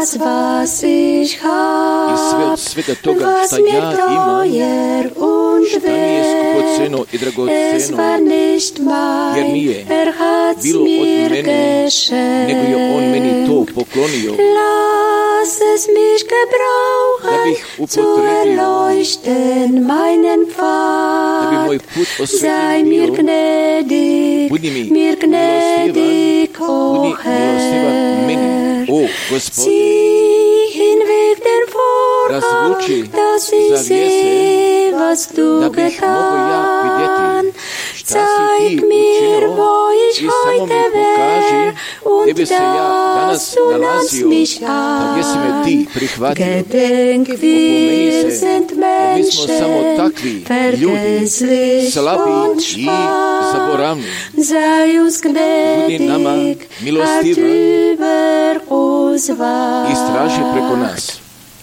das, was ich hab, i sve od svega toga was šta mir ja imam, teuer und šta mi je skupoceno i es dragoceno, war nicht jer mein, nije hat's bilo od mir mene, nego je on meni to poklonio, Lass es mich da gebrauchen, bih zu upotrebio, erleuchten meinen da bi Pfad. moj put Sei osvetljen mir bio. gnädig, Budi mi mir gnädig, budi o milostivan meni, Herr. o Gospode. Zieh hinweg den Vorhang, Razvuči dass ich zavjese, sehe, was du da bih mogo ja getan. vidjeti šta si Zeig ti mir, učinio wo ich i samo heute mi pokaži wär, gdje und bi se ja danas dass du nahmst nalazio, mich pa gdje si me ti an. prihvatio. Gedenk, Opomeni wir se, sind jer mi smo samo Menschen, takvi ljudi, vergesslich slabi und i schwach. zaboravni. Sei uns Budi nama gnädig, halt milostivan über uns wahr. i straži preko nas.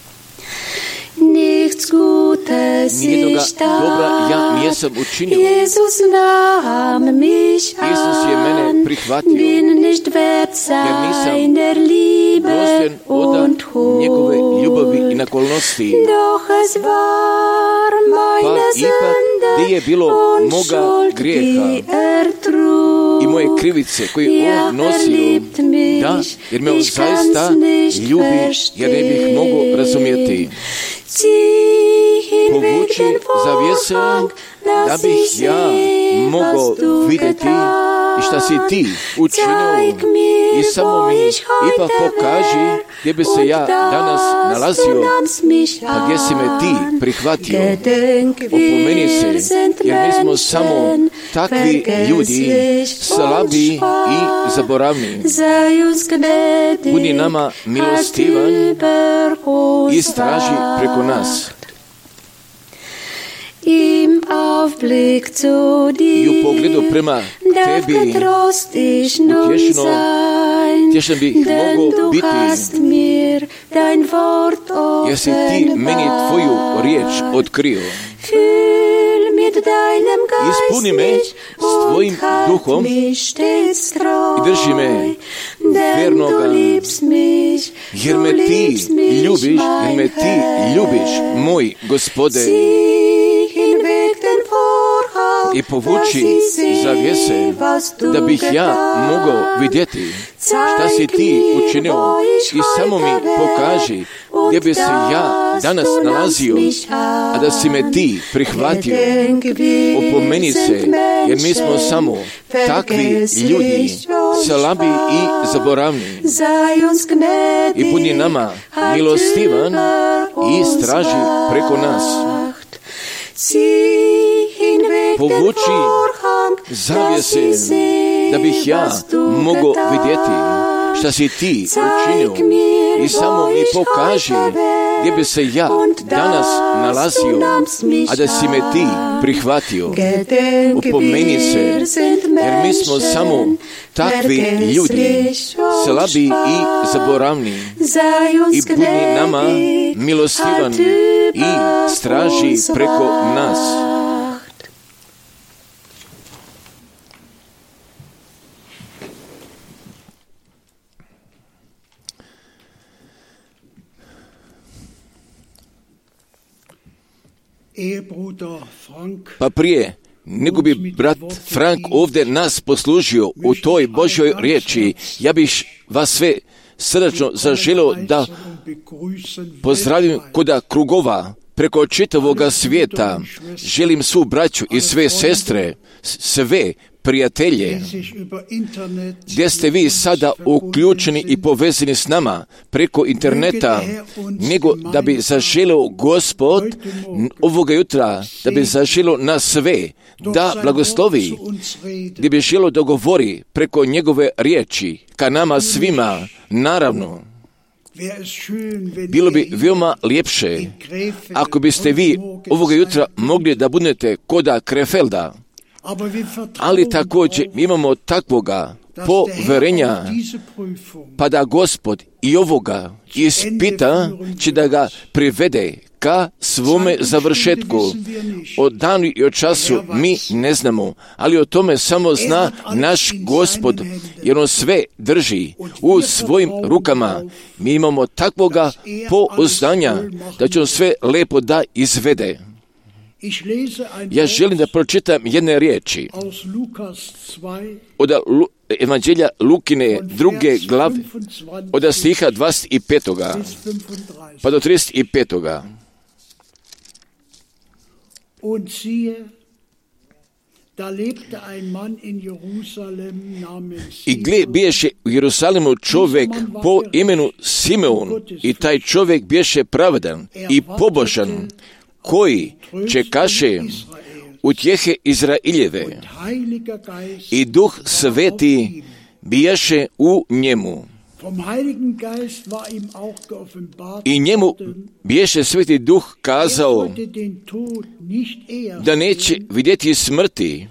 Nichts Gutes Nijednoga ich dobra ja tat, nisam učinio. Jesus nahm mich Isus je mene an, prihvatio, bin nicht wert nisam seiner Liebe dostojan od und njegove ljubavi i Huld. nakolnosti. Doch es war Pa meine ipak gdje je bilo Sünde und moga Schuld, grijeha die trug. i moje krivice koje Ja, on nosio, verliebt mich, da, jer me on ich zaista kann's nicht ljubi, jer ne bih mogao razumjeti. Zieh hinweg Povuči den zavjese, Vorhang, da dass bih ich ja sehe, mogao was du vidjeti i šta si ti getan. učinio Zeig mir, i samo wo mi ich heute ipak pokaži wär, gdje bi se und ja danas dass nalazio, du nahmst mich pa gdje si me ti an. prihvatio. Gedenk, Opomeni wir se, sind jer mi smo samo Menschen, takvi ljudi, vergesslich slabi und i schwach. zaboravni. Sei uns gnädig, Budi nama milostivan halt über uns i straži preko nas. Im Aufblick zu I u dir pogledu prema darf tebi getrost ich nun utješno, sein, tješan bih denn mogao du biti, hast mir dein Wort jer si ti meni tvoju riječ offenbart. otkrio. Füll mit deinem Ispuni Geist me mich s tvojim und halt duhom mich stets treu, i drži me denn vernoga, du liebst mich, jer du me ti liebst mich, ljubiš, jer mein me ti Herr. ljubiš, moj Gospode. Zieh hinweg den Vorhang, I povuči dass ich sehe, zavjese, was du da bih ja getan. mogao vidjeti šta si ti učinio i samo mi pokaži gdje bi se ja danas nalazio, a da si me ti prihvatio. Opomeni se, jer mi smo samo takvi ljudi, slabi i zaboravni. I budi nama milostivan i straži preko nas. Povuči zavjese, da bih ja mogao vidjeti šta si ti učinio i samo mi pokaži gdje bi se ja danas nalazio, a da si me ti prihvatio. Upomeni se, jer mi smo samo takvi ljudi, slabi i zaboravni. I budi nama milostivan i straži preko nas. Pa prije nego bi brat Frank ovdje nas poslužio u toj Božjoj riječi, ja bih vas sve srdačno zaželio da pozdravim koda krugova preko čitavoga svijeta. Želim svu braću i sve sestre, sve prijatelje, gdje ste vi sada uključeni i povezani s nama preko interneta, nego da bi zaželio Gospod ovoga jutra, da bi zaželio nas sve, da blagoslovi, gdje bi želio da govori preko njegove riječi, ka nama svima, naravno. Bilo bi veoma ljepše ako biste vi ovoga jutra mogli da budete koda Krefelda, ali također imamo takvoga poverenja, pa da Gospod i ovoga ispita će da ga privede ka svome završetku. O danu i o času mi ne znamo, ali o tome samo zna naš Gospod, jer on sve drži u svojim rukama. Mi imamo takvoga pouzdanja da će on sve lepo da izvede. Ja želim da pročitam jedne riječi od Evanđelja Lukine 2. glave, od stiha 25. pa do 35. Und siehe, da lebte ein Mann in Jerusalem namens I gle, biješe u Jerusalimu čovjek po imenu Simeon, i taj čovjek biješe pravedan i pobožan, koji čekaše utjehe Izraeljeve, i Duh Sveti biješe u njemu. I njemu biješe Sveti Duh kazao da neće vidjeti smrti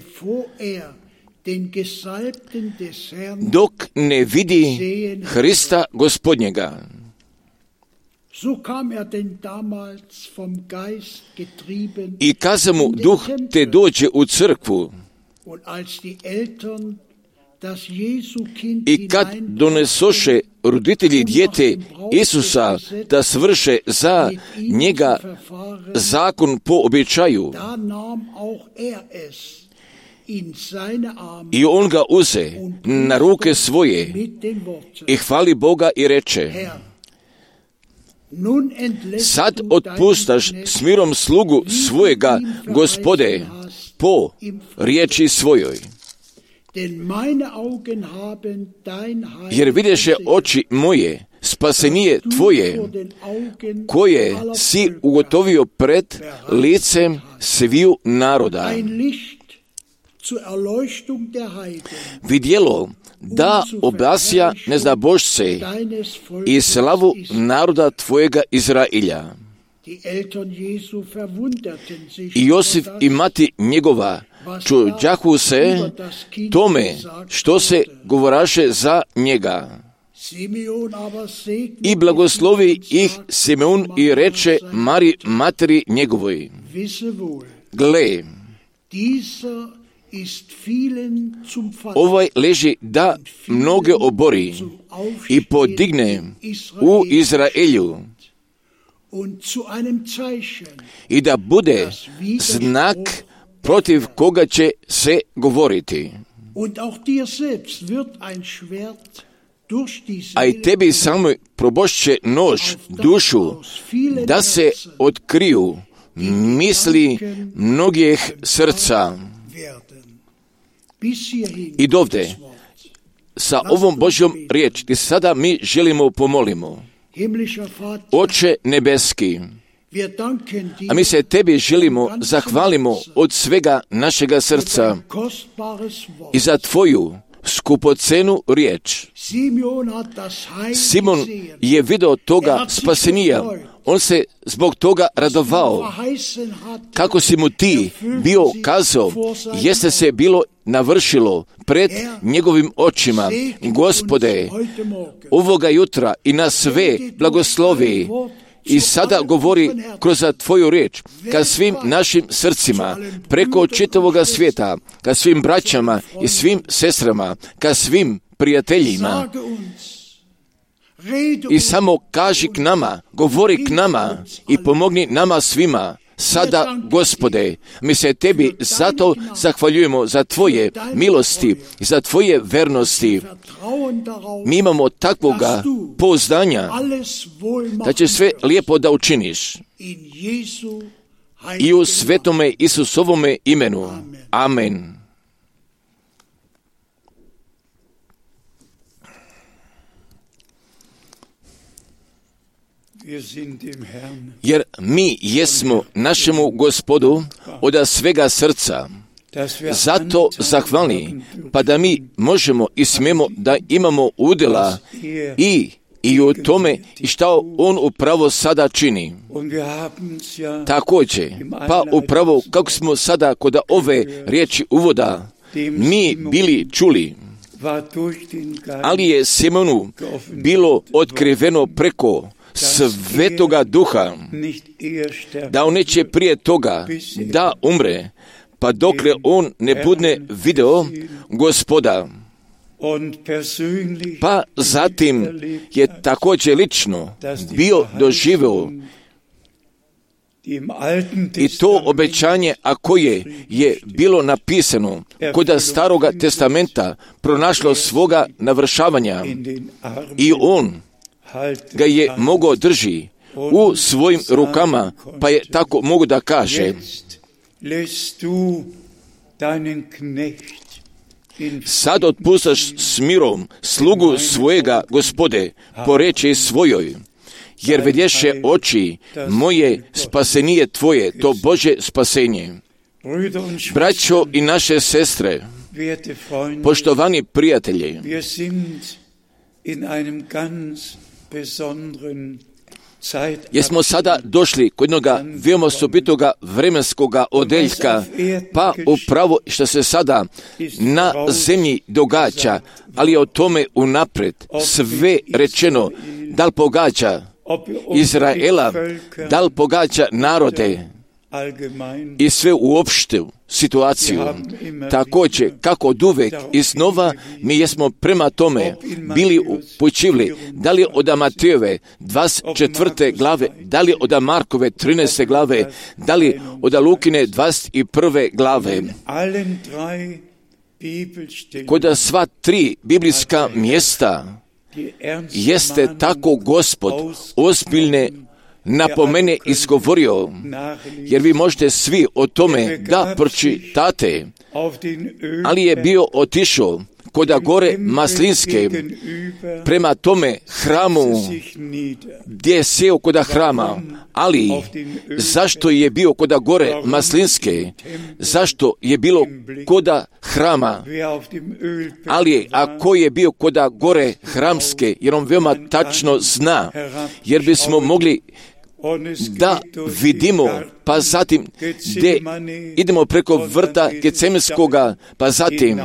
dok ne vidi Hrista Gospodnjega. I kaza mu Duh te dođe u crkvu. I kad donesoše roditelji dijete Isusa da svrše za njega zakon po običaju, i on ga uze na ruke svoje i hvali Boga i reče: sad otpustaš s mirom slugu svojega, Gospode, po riječi svojoj. Jer vidješe oči moje spasenije tvoje, koje si ugotovio pred licem sviju naroda. Vidjelo da obasja neznabošce i slavu naroda tvojega Izrailja. I Josif i mati njegova čuđahu se tome što se govoraše za njega. I blagoslovi ih Simeon i reče Mari materi njegovoj: gle, ovaj leži da mnoge obori i podigne u Izraelju, i da bude znak protiv koga će se govoriti. A i tebi samo probošće nož dušu, da se otkriju misli mnogih srca. I dovde, sa ovom Božjom riječi, sada mi želimo pomolimo. Oče nebeski, a mi se tebi želimo zahvalimo od svega našega srca i za tvoju skupocenu riječ. Simon je vidio toga spasenija. On se zbog toga radovao. Kako si mu ti bio kazao, jeste se bilo navršilo pred njegovim očima. Gospode, ovoga jutra i na sve blagoslovi i sada govori kroz tvoju riječ ka svim našim srcima, preko čitavoga svijeta, ka svim braćama i svim sestrama, ka svim prijateljima. I samo kaži k nama, govori k nama i pomogni nama svima. Sada, Gospode, mi se tebi zato zahvaljujemo za tvoje milosti i za tvoje vernosti. Mi imamo takvoga pouzdanja da će sve lijepo da učiniš. I u svetome Isusovome imenu. Amen. Jer mi jesmo našemu Gospodu od svega srca zato zahvalni, pa da mi možemo i smijemo da imamo udjela i u tome i što on upravo sada čini. Također, pa upravo kako smo sada kod ove riječi uvoda mi bili čuli, ali je Simonu bilo otkriveno preko Svetoga Duha, da on neće prije toga da umre, pa dokle on ne bude video Gospoda. Pa zatim je također lično bio doživio i to obećanje, a koje je bilo napisano kod Staroga testamenta, pronašlo svoga navršavanja i on ga je mogao drži u svojim rukama, pa je tako mogu da kaže: sad otpuštaš s mirom slugu svojega Gospode po reči svojoj, jer vidješe oči moje spasenije tvoje, to Bože spasenje. Braćo i naše sestre, poštovani prijatelji, jesmo sada došli kod jednoga veoma osobitoga vremenskoga odeljka, pa upravo što se sada na zemlji događa, ali je o tome unaprijed sve rečeno, da li pogađa Izraela, da li pogađa narode i sve uopštu situaciju. Također, kako od uvek i snova, mi jesmo prema tome bili upućivali, da li od Matejove 24. glave, da li od Markove 13. glave, da li od Lukine 21. glave. Kod sva tri biblijska mjesta jeste tako Gospod ozbiljne napomene izgovorio, jer vi možete svi o tome da pročitate, ali je bio otišao kod gore Maslinske prema tome hramu gdje je sjeo kod hrama. Ali zašto je bio kod gore Maslinske? Zašto je bilo kod hrama? Ali ako je bio kod gore hramske, jer on veoma tačno zna, jer bismo mogli da vidimo, pa zatim gdje idemo preko vrta Gecemenskoga, pa zatim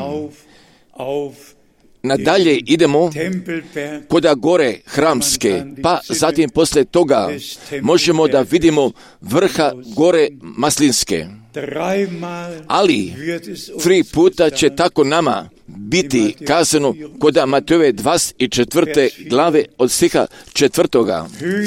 nadalje idemo kod gore hramske, pa zatim poslije toga možemo da vidimo vrha gore Maslinske. Ali 3 puta će tako nama biti kazano kod Matejove 24. glave od stiha 4.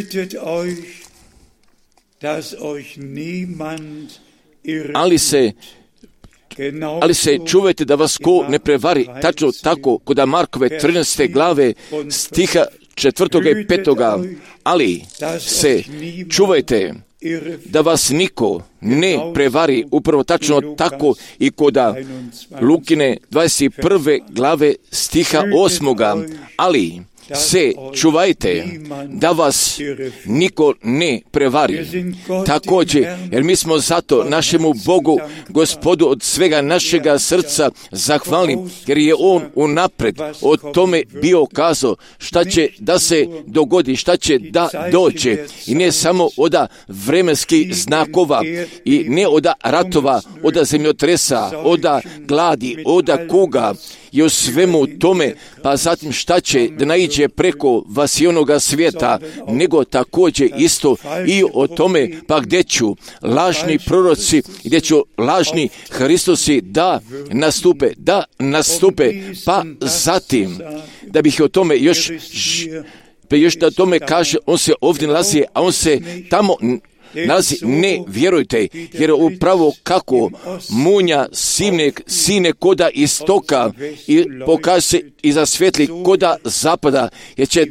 Ali se čuvajte da vas ko ne prevari, tačno tako kod Markove 13. glave stiha 4. i 5. Ali se čuvajte da vas niko ne prevari, upravo tačno tako i kod Lukine 21. glave stiha 8. Ali se čuvajte da vas niko ne prevari. Također, jer mi smo zato našemu Bogu, Gospodu, od svega našega srca zahvalni, jer je On unapred o tome bio kazao šta će da se dogodi, šta će da dođe. I ne samo od vremenskih znakova i ne od ratova, od zemljotresa, od gladi, od kuga, i o svemu tome, pa zatim šta će da naiđe preko vas i onoga svijeta, nego također isto i o tome, pa gdje ću lažni proroci, gdje ću lažni Hristosi da nastupe, pa zatim, da bih o tome još da tome kaže, on se ovdje nalazi, a on se tamo nalazi, ne vjerujte, jer upravo kako munja sine koda istoka i pokaže se i zasvjetli koda zapada, jer će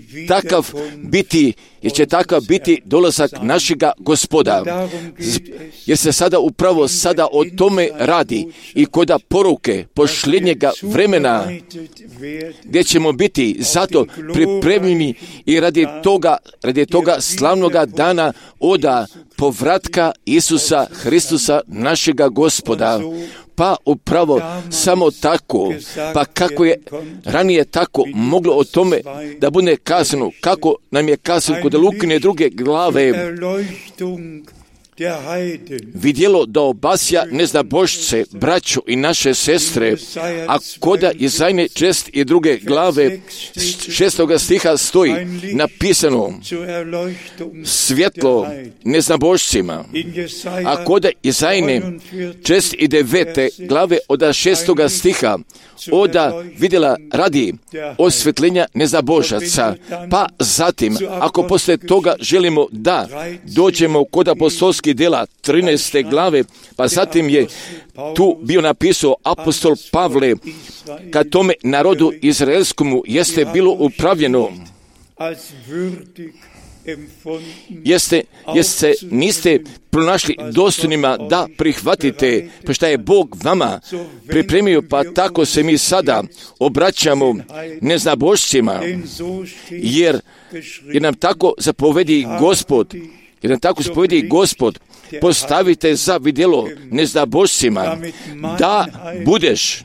takav biti dolazak našega Gospoda. Jer se sada upravo o tome radi i koda poruke posljednjega vremena, gdje ćemo biti zato pripremljeni i radi toga slavnoga dana od povratka Isusa Hristusa našega Gospoda. Pa upravo samo tako, pa kako je ranije tako moglo o tome da bude kazano, kako nam je kazano kod Lukine 2. glave, vidjelo da obasja neznabošce, braću i naše sestre, a koda Izajne 62. glave 6. stiha stoji napisano svjetlo neznabošcima, a koda Izajne 69. glave od 6. stiha oda vidjela radi osvjetljenja neznabožaca. Pa zatim, ako poslije toga želimo da dođemo kod apostolskih djela 13. glave, pa zatim je tu bio napisao apostol Pavle, kad tome narodu izraelskomu jeste bilo upravljeno, niste pronašli dostojnima da prihvatite pa šta je Bog vama pripremio, pa tako se mi sada obraćamo neznabošcima, jer nam tako zapovedi Gospod, postavite za vidjelo neznabošcima da budeš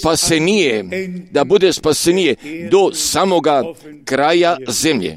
spasenije do samoga kraja zemlje.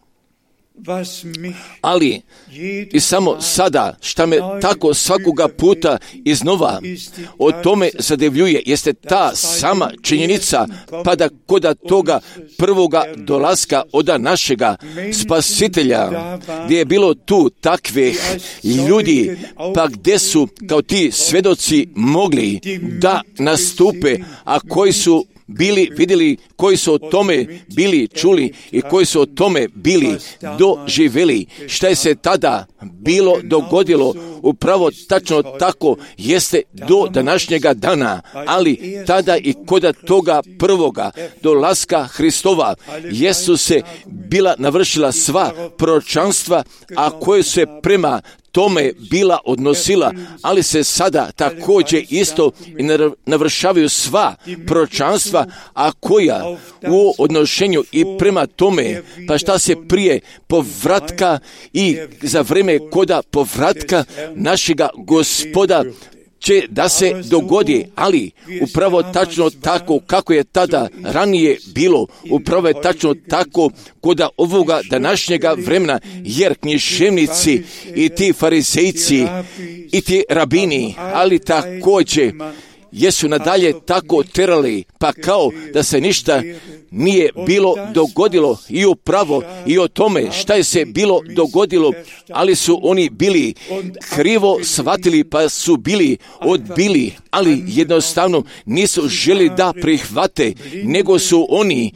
Ali i samo sada, šta me tako svakoga puta iznova o tome zadivljuje, jeste ta sama činjenica, pa da koda toga prvoga dolaska od našega Spasitelja, gdje je bilo tu takvih ljudi, pa gdje su kao ti svjedoci mogli da nastupe, a koji su bili vidjeli, koji su o tome bili čuli i koji su o tome bili doživjeli. Šta je se tada bilo dogodilo, upravo tačno tako jeste do današnjega dana, ali tada i kod toga prvoga dolaska Hristova jesu se bila navršila sva proročanstva, a koje se prema tome bila odnosila, ali se sada također isto i navršavaju sva proročanstva, a koja u odnošenju i prema tome, pa šta se prije povratka i za vreme koda povratka našega Gospoda će da se dogodi, ali upravo tačno tako kako je tada ranije bilo, upravo je tačno tako koda ovoga današnjega vremena, jer književnici i ti farizejci i ti rabini, ali također jesu nadalje tako terali, pa kao da se ništa nije bilo dogodilo, i upravo i o tome šta je se bilo dogodilo, ali su oni bili krivo shvatili, pa su bili odbili, jednostavno nisu želi da prihvate, nego su oni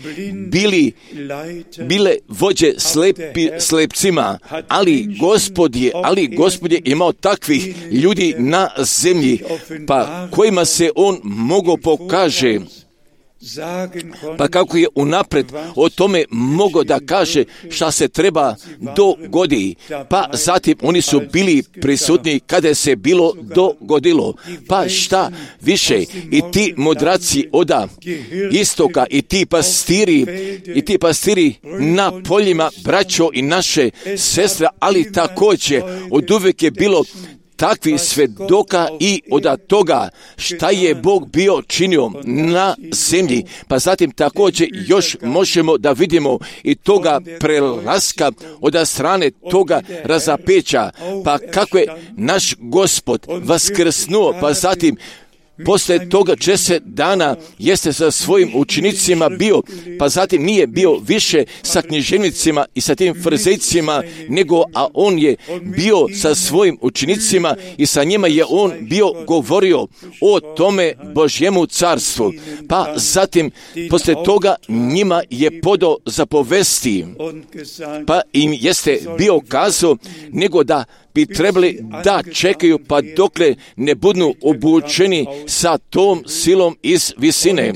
bile vođe slepcima, ali Gospod je imao takvih ljudi na zemlji, pa kojima se on mogao pokaže, pa kako je unapred o tome mogao da kaže šta se treba dogodi, pa zatim oni su bili prisutni kada se bilo dogodilo, pa šta više i ti mudraci oda istoka i ti pastiri na poljima, braćo i naše sestre, ali također od uvijek je bilo takvi svedoka i od toga šta je Bog bio činio na zemlji, pa zatim također još možemo da vidimo i toga prelaska od strane toga razapeća, pa kako je naš Gospod vaskrsnuo, pa zatim poslije toga 10 dana jeste sa svojim učenicima bio, pa zatim nije bio više sa književnicima i sa tim farizejcima, a on je bio sa svojim učenicima i sa njima je on bio govorio o tome Božjemu carstvu. Pa zatim poslije toga njima je podao zapovesti, pa im jeste bio kazao nego da bi trebali da čekaju pa dokle ne budu obučeni sa tom silom iz visine.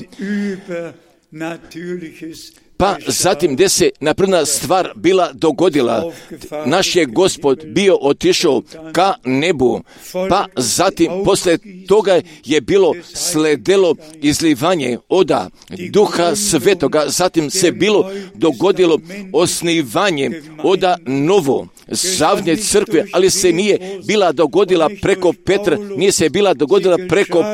Pa zatim gdje se naprva stvar bila dogodila, naš je Gospod bio otišao ka nebu, pa zatim poslije toga je bilo sledelo izlivanje oda Duha Svetoga, zatim se bilo dogodilo osnivanje oda novo zavnje crkve, ali se nije bila dogodila preko Petra, nije se bila dogodila preko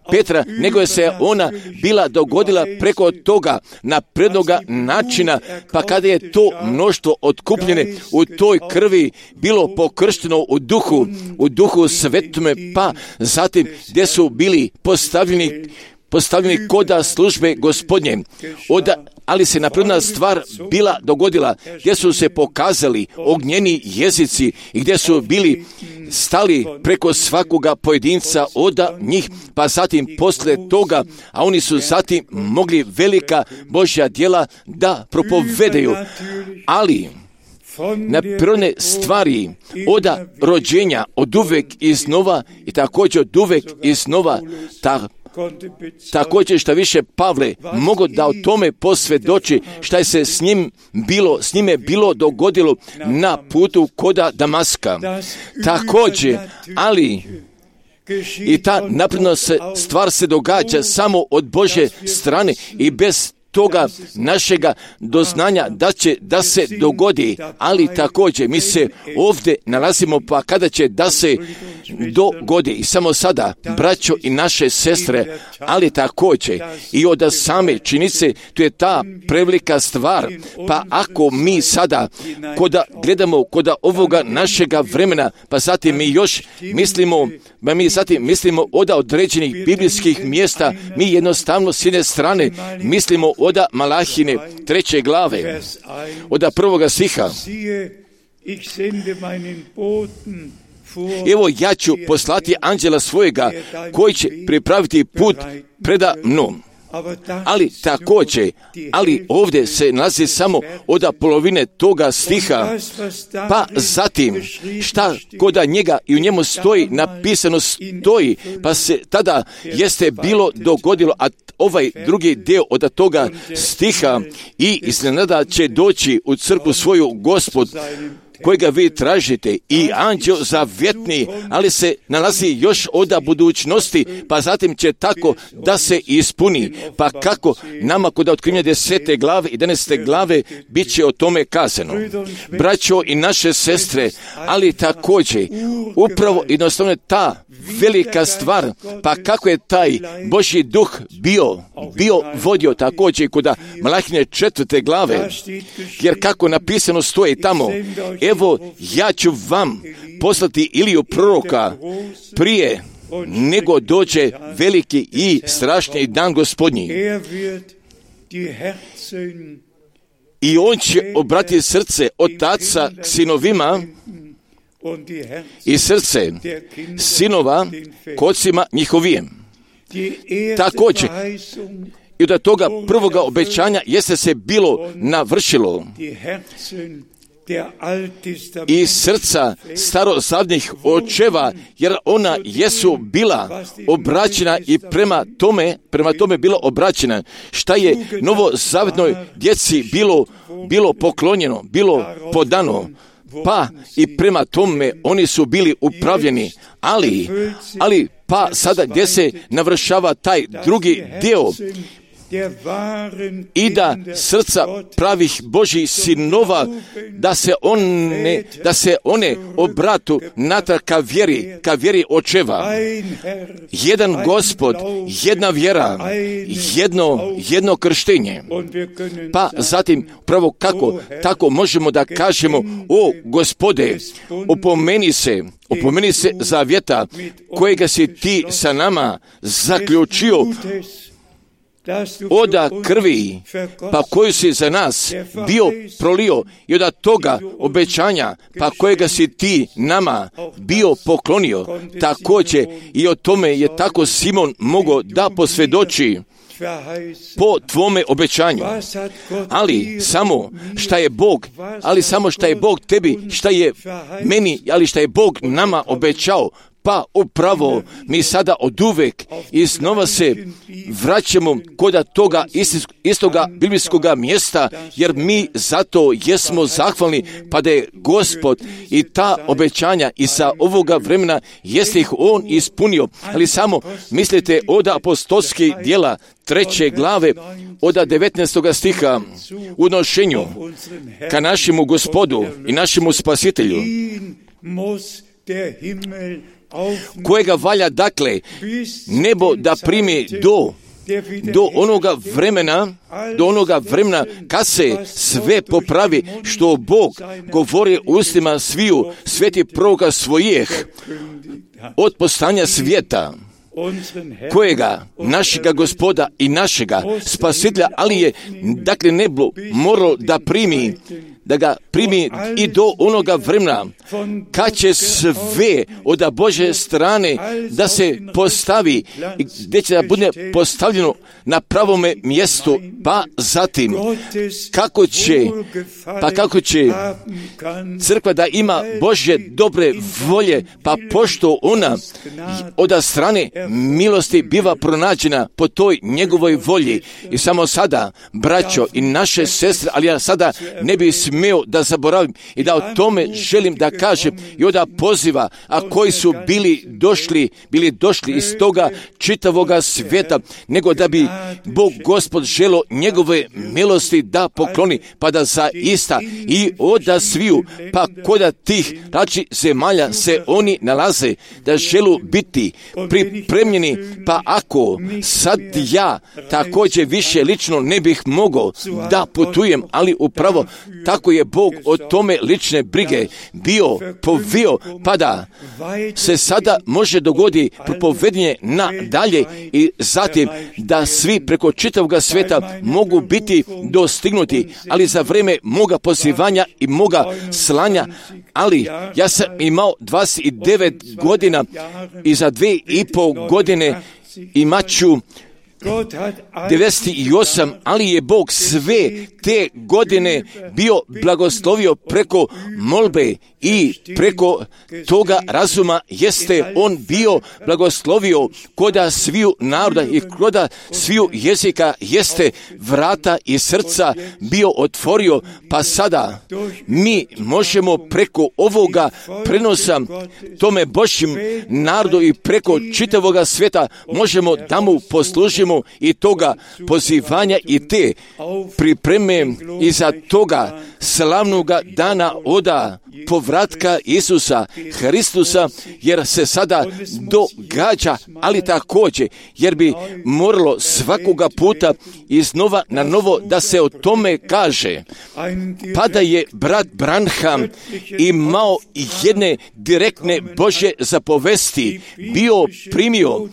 Petra, nego je se ona bila dogodila preko toga naprednoga načina, pa kada je to mnoštvo otkupljene u toj krvi bilo pokršteno u duhu svetome, pa zatim gdje su bili postavljeni koda službe Gospodnje. Ali se napredna stvar bila dogodila, gdje su se pokazali ognjeni jezici i gdje su bili stali preko svakoga pojedinca od njih, pa zatim poslije toga, a oni su zatim mogli velika Božja djela da propovedaju. Ali napredne stvari od rođenja, od uvek iznova i također od uvek iznova, također šta više Pavle mogu da o tome posvjedoči šta je se s njime bilo dogodilo na putu koda Damaska. Također, ali i ta napredna stvar se događa samo od Božje strane i bez toga našega doznanja da se dogodi, ali također mi se ovdje nalazimo, pa kada će da se dogodi. I samo sada, braćo i naše sestre, ali također i od same činjenice, to je ta prevelika stvar, pa ako mi sada gledamo kod ovoga našega vremena, pa zatim mi još mislimo od određenih biblijskih mjesta, mi jednostavno s jedne strane mislimo od Malahine 3. glave, od 1. stiha. Evo ja ću poslati anđela svojega koji će pripraviti put preda mnom. Ali ovdje se nalazi samo od polovine toga stiha, pa zatim šta kod njega i u njemu napisano stoji, pa se tada jeste bilo dogodilo, a ovaj drugi dio od toga stiha i iznenada će doći u crkvu svoju Gospod, kojega vi tražite, i anđeo zavjetni, ali se nalazi još od budućnosti, pa zatim će tako da se ispuni. Pa kako nama kod otkrivenja 10. glave i 11. glave bit će o tome kazano. Braćo i naše sestre, ali također upravo jednostavno ta velika stvar, pa kako je taj Božji duh bio vodio također kod Malahine 4. glave, jer kako napisano stoji tamo, evo ja ću vam poslati Iliju proroka prije nego dođe veliki i strašni dan Gospodnji. I on će obratiti srce otaca k sinovima i srce sinova k ocima njihovijem. Također, i od toga prvoga obećanja jeste se bilo navršilo i srca starozavnih očeva, jer ona jesu bila obraćena i prema tome bila obraćena, šta je novozavjetnoj djeci bilo poklonjeno, bilo podano, pa i prema tome oni su bili upravljeni, ali pa sada gdje se navršava taj drugi dio, i da srca pravih Božjih sinova, da se one obratu natrag ka vjeri očeva. Jedan Gospod, jedna vjera, jedno krštenje. Pa zatim, pravo kako tako možemo da kažemo, o Gospode, opomeni se zavjeta kojega si ti sa nama zaključio od krvi, pa koju si za nas bio prolio, i od toga obećanja, pa kojega si ti nama bio poklonio. Također i o tome je tako Simon mogao da posvjedoči po tvome obećanju. Ali samo šta je Bog tebi, šta je meni, ali šta je Bog nama obećao, pa upravo mi sada oduvek iznova se vraćamo kod toga istoga biblijskoga mjesta, jer mi zato jesmo zahvalni, pa da je Gospod i ta obećanja i sa ovoga vremena jeste ih On ispunio. Ali samo mislite od apostolskih djela 3. glave od 19. stiha, u nošenju ka našemu Gospodu i našemu Spasitelju kojega valja dakle nebo da primi do onoga vremena kad se sve popravi što Bog govori ustima sviju sveti proroka svojih od postanja svijeta, kojega našega Gospoda i našega Spasitelja, ali je dakle nebo moralo da ga primi i do onoga vremena kad će sve od Božje strane da se postavi, gdje će da bude postavljeno na pravome mjestu, pa zatim kako će crkva da ima Božje dobre volje, pa pošto ona od strane milosti biva pronađena po toj njegovoj volji. I samo sada, braćo i naše sestre, ali ja sada ne bih smio da zaboravim i da o tome želim da kažem i od poziva, a koji su bili došli iz toga čitavoga svijeta, nego da bi Bog Gospod želo njegove milosti da pokloni, pa da zaista i od sviju, pa koda tih zemalja se oni nalaze, da želu biti pripremljeni, pa ako sad ja također više lično ne bih mogao da putujem, ali upravo tako je Bog o tome lične brige bio povio, pa da se sada može dogoditi propovedanje nadalje i zatim da svi preko čitavog svijeta mogu biti dostignuti, ali za vrijeme moga pozivanja i moga slanja, ali ja sam imao 29 godina i za 2,5 godine imat ću 98, ali je Bog sve te godine bio blagoslovio preko molbe i preko toga razuma jeste on bio blagoslovio koda sviju naroda i koda sviju jezika jeste vrata i srca bio otvorio, pa sada mi možemo preko ovoga prenosa tome Božjem narodu i preko čitavoga svijeta možemo da mu poslužimo i toga pozivanja i te pripreme iza toga slavnoga dana oda povratka Isusa Hristusa, jer se sada događa, ali također jer bi moralo svakoga puta iznova na novo da se o tome kaže. Pa da je brat Branham imao jedne direktne Božje zapovesti, bio primio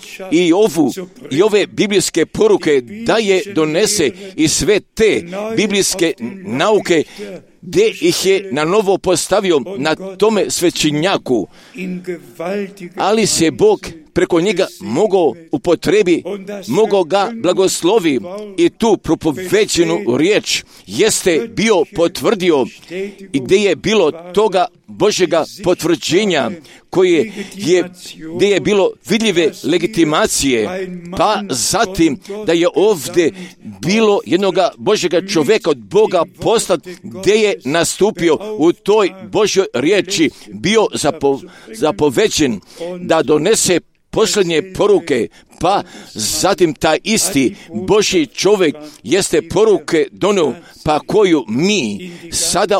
i ove biblijske poruke da je donese i sve te biblijske nauke gdje ih je na novo postavio na tome svećenjaku, ali se Bog preko njega mogao upotrebi, mogao ga blagoslovi i tu propoveđenu riječ jeste bio potvrdio i gdje je bilo toga Božjega potvrđenja gdje je bilo vidljive legitimacije, pa zatim da je ovdje bilo jednoga Božjega čovjeka od Boga poslat gdje je nastupio u toj Božjoj riječi, bio zapoveđen da donese posljednje poruke, pa zatim taj isti Božji čovjek jeste poruke donio, pa koju mi sada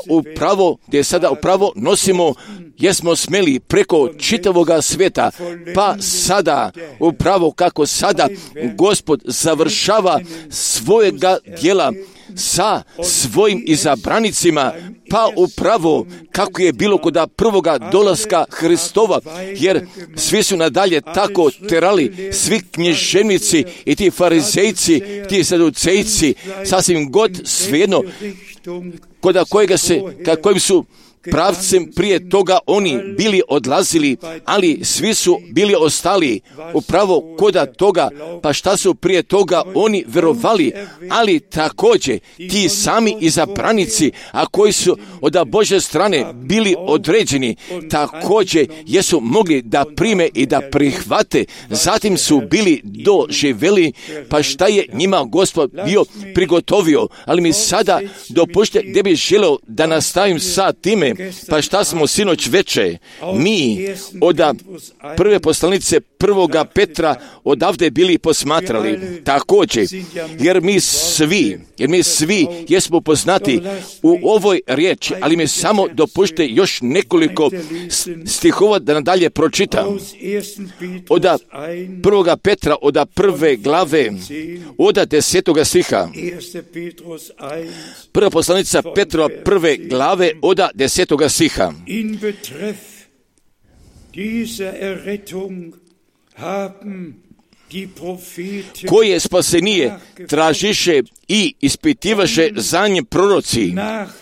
upravo nosimo, jesmo smeli preko čitavoga svijeta, pa sada upravo kako sada Gospod završava svojega djela sa svojim izabranicima, pa upravo kako je bilo kod prvoga dolaska Hristova, jer svi su nadalje tako terali, svi književnici i ti farizejci, ti saducejci, sasvim god svejedno, kojim su pravcem prije toga oni bili odlazili, ali svi su bili ostali upravo koda toga, pa šta su prije toga oni verovali, ali također ti sami izabranici, a koji su od Božje strane bili određeni, također jesu mogli da prime i da prihvate, zatim su bili doživjeli, pa šta je njima Gospod bio prigotovio, ali mi sada dopušte gdje bih želeo da nastavim sa time, tome, pa šta smo sinoć veče, mi od prve poslanice 1. Petra odavde bili posmatrali, također, jer mi svi jesmo poznati u ovoj riječi, ali mi samo dopušte još nekoliko stihova da nadalje pročitam. Od 1. Petra, od 1. glave, od 10. stiha. Prva poslanica Petrova 1. glave, od 10. stiha. Koje spasenije tražiše i ispitivaše za njim proroci,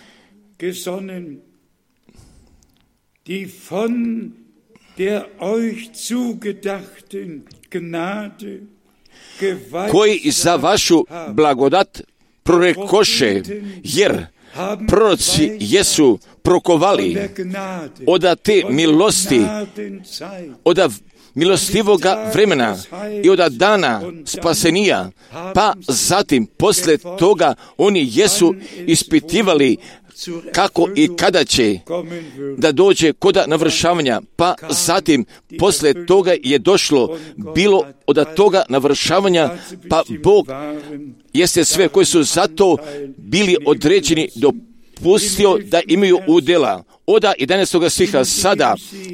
koji za vašu blagodat prorekoše, jer proroci jesu prokovali od te milosti, od milostivoga vremena i od dana spasenija, pa zatim posle toga oni jesu ispitivali kako i kada će da dođe kod navršavanja, pa zatim posle toga je došlo bilo od toga navršavanja, pa Bog jeste sve koji su zato bili određeni dopustio da imaju udjela. Od 11. stiha sada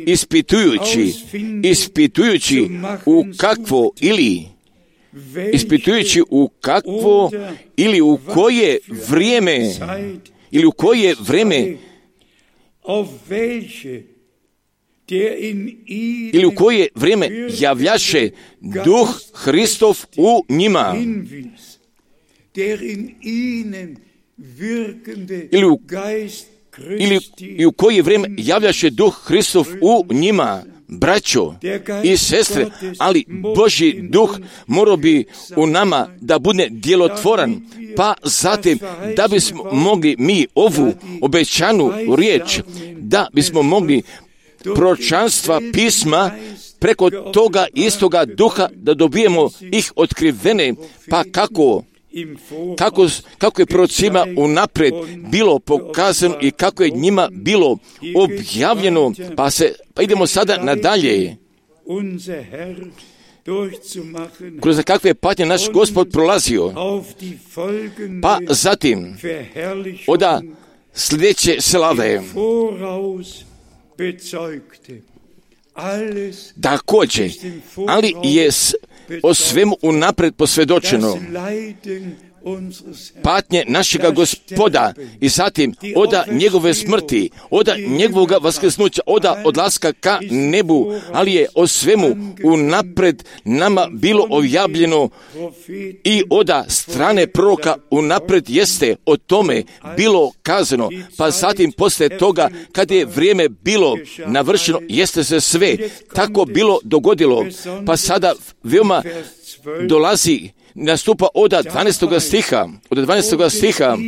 ispitujući u kakvo ili u koje vrijeme ili u koje vrijeme javljaše Duh Hristov u njima, ili u koje vrijeme javljaše Duh Hristov u njima, braćo i sestre, ali Božji Duh mora bi u nama da bude djelotvoran, pa zatim da bismo mogli mi ovu obećanu riječ, da bismo mogli proročanstva pisma preko toga istoga Duha da dobijemo ih otkrivene, pa kako je prorocima unaprijed bilo pokazano i kako je njima bilo objavljeno, pa idemo sada nadalje. Kroz kakve patnje naš Gospod prolazio, pa zatim od sljedeće slave. Također, ali je o svemu unaprijed posvjedočeno patnje našega Gospoda i zatim od njegove smrti, od njegovog vaskrsnuća, od odlaska ka nebu, ali je o svemu unaprijed nama bilo objavljeno i od strane proroka unaprijed jeste o tome bilo kazano, pa zatim poslije toga kad je vrijeme bilo navršeno jeste se sve tako bilo dogodilo, pa sada veoma nastupa od 12. stiha,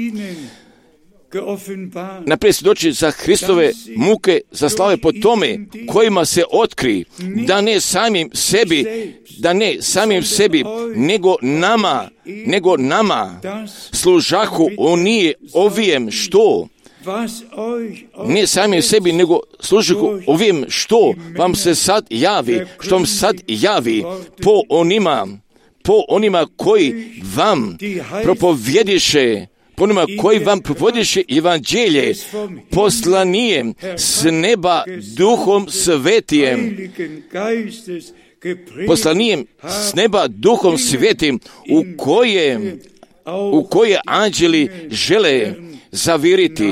naprijed se doći za Hristove muke, za slave po tome, kojima se otkri, da ne samim sebi, nego nama služahu onije ovijem što, ne samim sebi, nego služahu ovijem što vam se sad javi, po onima koji vam propovjediše, evanđelje, poslanijem s neba Duhom Svetijem, u koje anđeli žele zaviriti.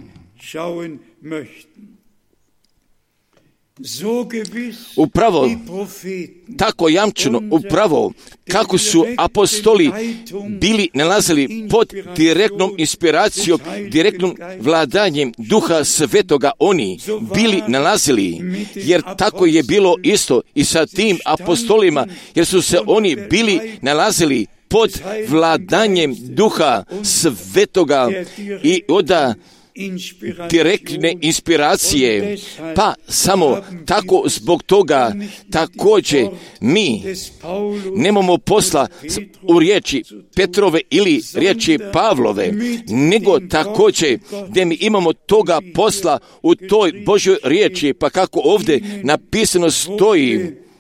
Upravo, tako jamčeno, upravo kako su apostoli bili nalazili pod direktnom inspiracijom, direktnom vladanjem Duha Svetoga, oni bili nalazili, jer tako je bilo isto i sa tim apostolima, jer su se oni bili nalazili pod vladanjem Duha Svetoga i direktne inspiracije, pa samo tako zbog toga također mi nemamo posla u riječi Petrove ili riječi Pavlove, nego također gdje mi imamo toga posla u toj Božjoj riječi, pa kako ovdje napisano stoji,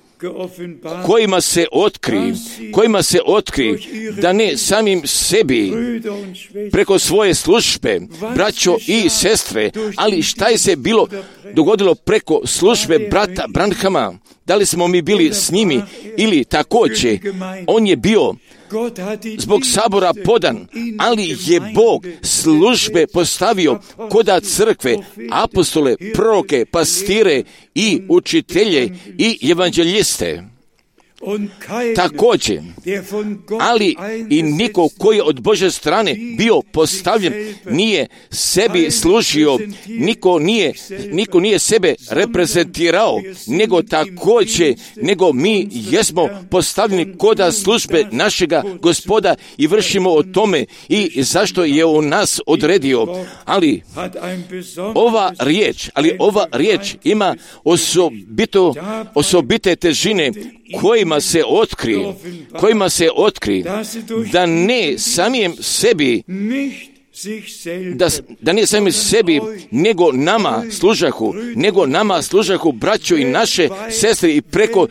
kojima se otkri da ne samim sebi preko svoje službe, braćo i sestre, ali šta je se dogodilo preko službe brata Branhama, da li smo mi bili s njimi ili također on je bio zbog sabora podan, ali je Bog službe postavio koda crkve, apostole, proroke, pastire i učitelje i evanđeliste. Također, ali i niko koji je od Božje strane bio postavljen nije sebi služio, niko nije sebe reprezentirao, nego mi jesmo postavljeni koda službe našega Gospoda i vršimo o tome i zašto je on nas odredio. Ali ova riječ ima osobite težine kojima se otkri da ne samim sebi da nije samim sebi, nego nama služahu braćo i naše sestre i preko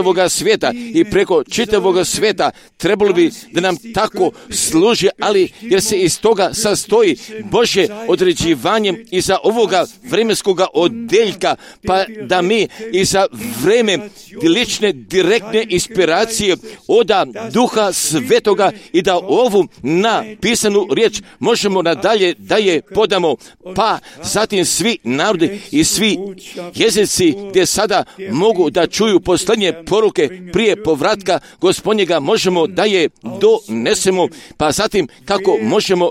čitavoga svijeta trebalo bi da nam tako služi, ali jer se iz toga sastoji Božje određivanjem iza ovoga vremenskoga odeljka, pa da mi iza vreme lične direktne inspiracije oda Duha Svetoga i da ovu napisanu riječ možemo nadalje da je podamo, pa zatim svi narodi i svi jezici gdje sada mogu da čuju posljednje poruke prije povratka Gospodnjega, možemo da je donesemo, pa zatim kako možemo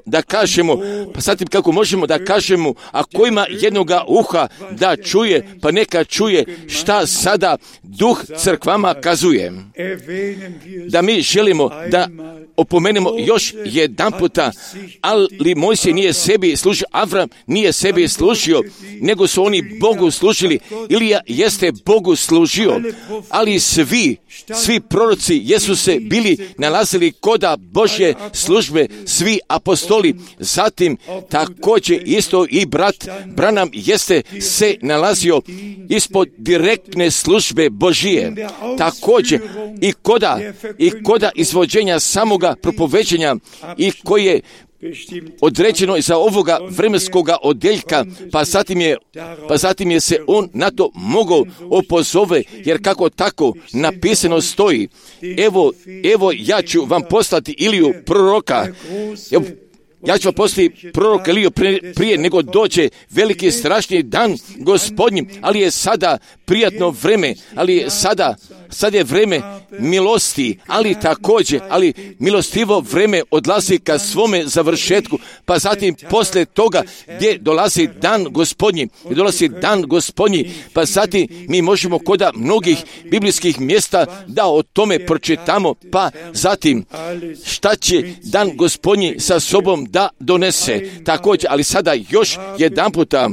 da kažemo, a ko ima jednoga uha da čuje, pa neka čuje šta sada Duh crkvama kazuje. Da mi želimo da opomenemo još jedan puta, ali Mojsije nije sebi služio, Avram nije sebi služio, nego su oni Bogu služili. Ilija jeste Bogu služio, ali svi proroci jesu se bili nalazili koda Božje službe, svi apostoli. Zatim također isto i brat Branham jeste se nalazio ispod direktne službe Božije. Također i koda izvođenja samoga propoveđenja i koje određeno za ovoga vremenskoga odeljka, pa zatim je se on na to mogao opozove, jer kako tako napisano stoji, evo ja ću vam poslati Iliju proroka, ja ću vam poslati proroka Iliju prije nego dođe veliki strašni dan Gospodnji, ali je sada prijatno vreme, sad je vreme milosti, ali milostivo vreme odlazi ka svome završetku, pa zatim poslije toga gdje dolazi dan Gospodnji, pa zatim mi možemo koda mnogih biblijskih mjesta da o tome pročitamo, pa zatim šta će dan Gospodnji sa sobom da donese. Također, ali sada još jedan puta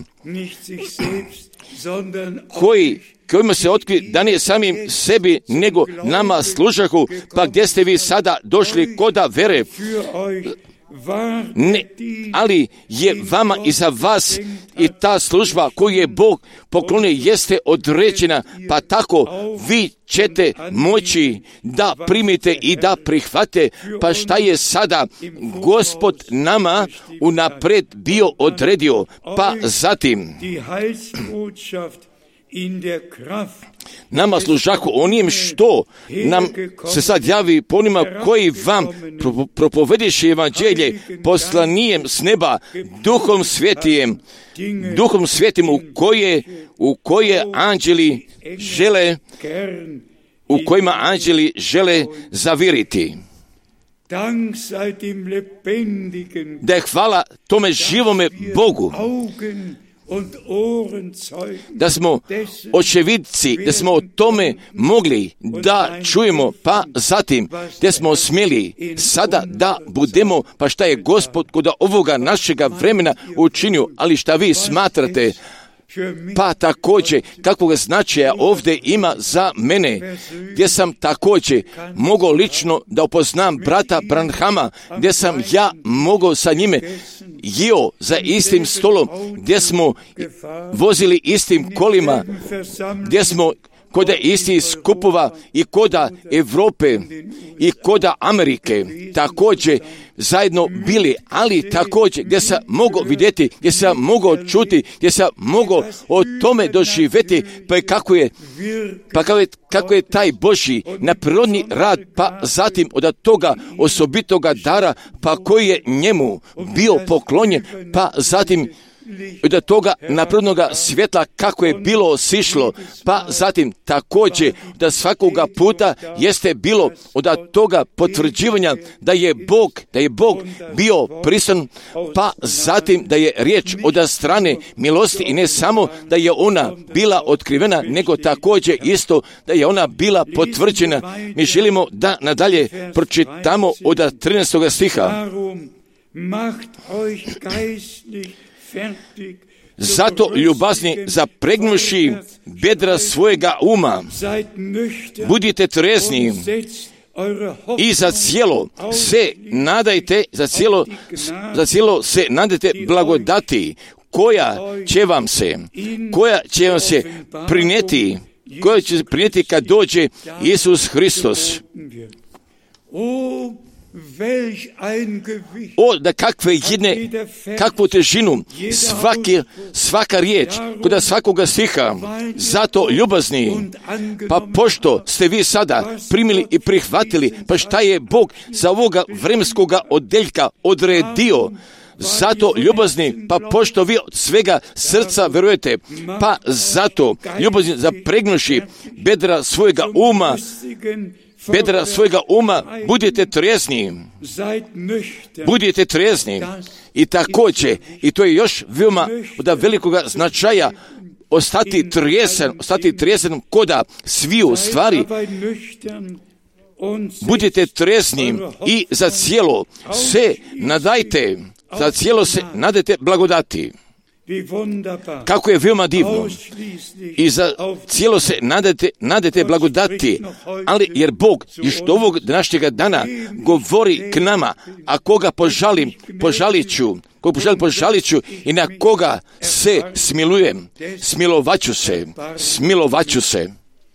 kojima se otkrije da nije samim sebi, nego nama služahu, pa gdje ste vi sada došli koda vere, ali je vama i za vas i ta služba koju je Bog poklonio jeste određena, pa tako vi ćete moći da primite i da prihvate, pa šta je sada Gospod nama unapred bio odredio, pa zatim nama služahu onim što nam se sad javi po onima koji vam propovediše evanđelje poslanijem s neba, Duhom Svjetim u koje anđeli žele, u kojima anđeli žele zaviriti. Da je hvala tome živome Bogu, da smo očevidci, da smo o tome mogli da čujemo, pa zatim da smo smjeli sada da budemo, pa šta je Gospod kod ovoga našega vremena učinio, ali šta vi smatrate, pa također kakvog značaja ovdje ima za mene, gdje sam također mogao lično da upoznam brata Branhama, gdje sam ja mogao sa njime jeo za istim stolom, gdje smo vozili istim kolima, gdje smo koda istih skupova i koda Europe i koda Amerike također zajedno bili, ali također gdje sam mogao vidjeti, gdje sam mogao čuti, gdje sam mogao o tome doživjeti, pa kako je taj Božji neprirodni rad, pa zatim od toga osobitoga dara, pa koji je njemu bio poklonjen, pa zatim od toga naprednoga svjetla kako je bilo sišlo, pa zatim također da svakoga puta jeste bilo od toga potvrđivanja da je Bog bio prisutan, pa zatim da je riječ od strane milosti i ne samo da je ona bila otkrivena, nego također isto da je ona bila potvrđena. Mi želimo da nadalje pročitamo od 13. stiha. Zato ljubazni zapregnuši bedra svojega uma, budite trezni i za cijelo se nadajte, za cijelo se nadajte blagodati koja će vam se prinijeti kad dođe Isus Hristos. Da kakvu težinu svaka riječ kod svakoga stiha. Zato ljubazni, pa pošto ste vi sada primili i prihvatili, pa šta je Bog za ovoga vremenskoga odeljka odredio, zato ljubazni, pa pošto vi od svega srca verujete, pa zato ljubazni zapregnuši bedra svojega uma, budite trijezni. I također, i to je još veoma od velikoga značaja, ostati trijezen koda sviju stvari. Budite trijezni i za cijelo se nadajte blagodati. Kako je veoma divno. I za cijelo se nadajte blagodati, ali jer Bog još do ovog današnjega dana govori k nama, a koga požalit ću i na koga se smilujem, smilovaću se.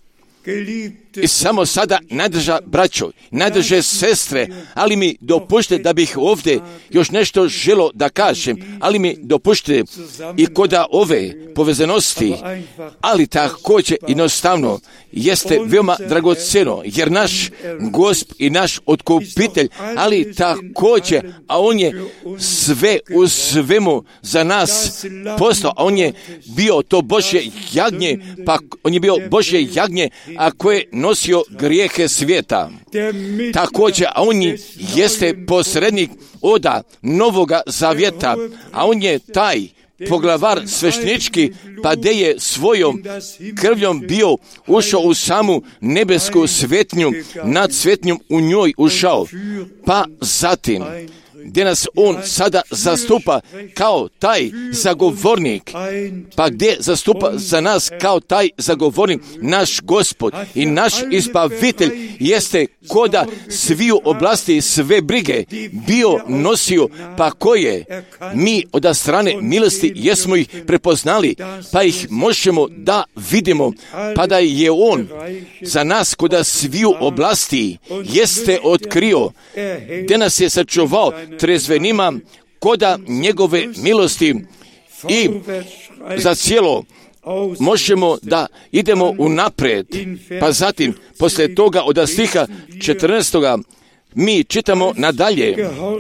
I samo sada, najdrža braćo, najdrže sestre, ali mi dopušte da bih ovdje još nešto želo da kažem, ali mi dopušte i koda ove povezanosti, ali također jednostavno jeste veoma dragocjeno, jer naš Gosp i naš otkupitelj, ali također, a on je sve u svemu za nas postao, a on je bio to Božje jagnje, pa on je bio Božje jagnje, a koje nosio grijehe svijeta. Također, a on jeste posrednik od Novoga Zavjeta, a on je taj poglavar sveštenički, pa gdje je svojom krvljom bio ušao u samu nebesku svetnju, nad svetnjom u njoj ušao, pa zatim gdje nas on sada zastupa kao taj zagovornik, pa gdje zastupa za nas kao taj zagovornik naš Gospod i naš Izbavitelj jeste koda sviju oblasti sve brige bio nosio, pa koje mi od strane milosti jesmo ih prepoznali, pa ih možemo da vidimo, pa da je on za nas koda sviju oblasti jeste otkrio, gdje nas je sačuvao trezvenima koda njegove milosti i za cijelo možemo da idemo unaprijed. Pa zatim, poslije toga od stiha 14. mi čitamo nadalje,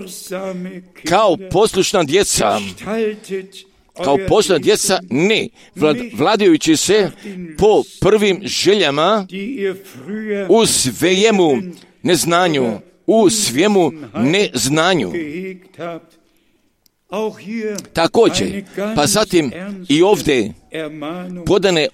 kao poslušna djeca ne vladajući se po prvim željama u svemu neznanju, Također, pa zatim i ovdje podane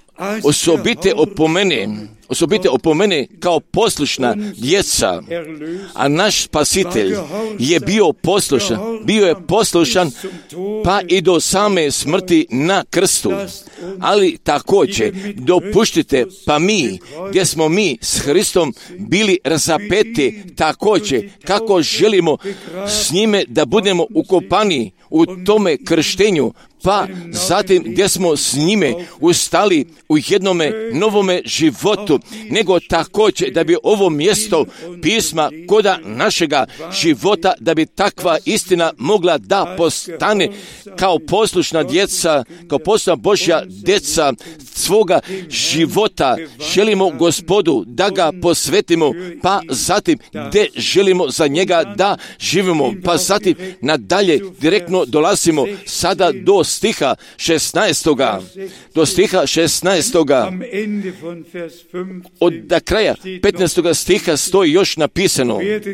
osobite opomene kao poslušna djeca, a naš Spasitelj je bio poslušan pa i do same smrti na krstu. Ali također dopuštite, pa mi, gdje smo mi s Hristom bili razapeti, također kako želimo s njime da budemo ukopani u tome krštenju, pa zatim gdje smo s njime ustali u jednome novome životu, nego također da bi ovo mjesto pisma koda našega života, da bi takva istina mogla da postane kao poslušna djeca, kao poslušna Božja djeca svoga života. Želimo Gospodu da ga posvetimo, pa zatim gdje želimo za njega da živimo, pa zatim nadalje direktno dolazimo sada do stiha 16. Do stiha 16. Od kraja 15. stiha stoji još napisano: